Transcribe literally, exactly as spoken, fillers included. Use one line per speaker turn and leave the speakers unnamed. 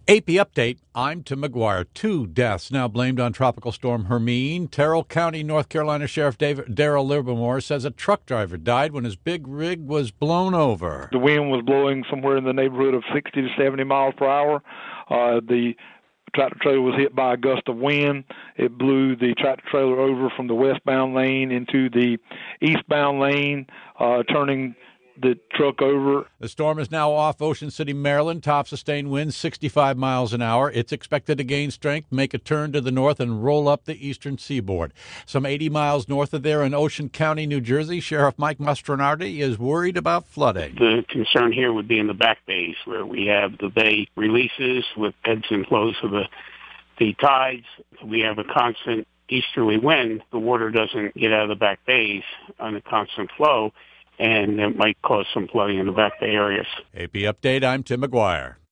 A P Update, I'm Tim McGuire. Two deaths now blamed on Tropical Storm Hermine. Terrell County, North Carolina Sheriff Daryl Livermore says a truck driver died when his big rig was blown over.
The wind was blowing somewhere in the neighborhood of sixty to seventy miles per hour. Uh, the tractor trailer was hit by a gust of wind. It blew the tractor trailer over from the westbound lane into the eastbound lane, uh, turning the truck over.
The storm is now off Ocean City, Maryland. Top sustained winds sixty-five miles an hour. It's expected to gain strength, make a turn to the north, and roll up the eastern seaboard. Some eighty miles north of there in Ocean County, New Jersey, Sheriff Mike Mastronardi is worried about flooding.
The concern here would be in the back bays, where we have the bay releases with ebbs and flows of the, the tides. We have a constant easterly wind. The water doesn't get out of the back bays on a constant flow, and it might cause some flooding in the back bay areas.
A P Update, I'm Tim McGuire.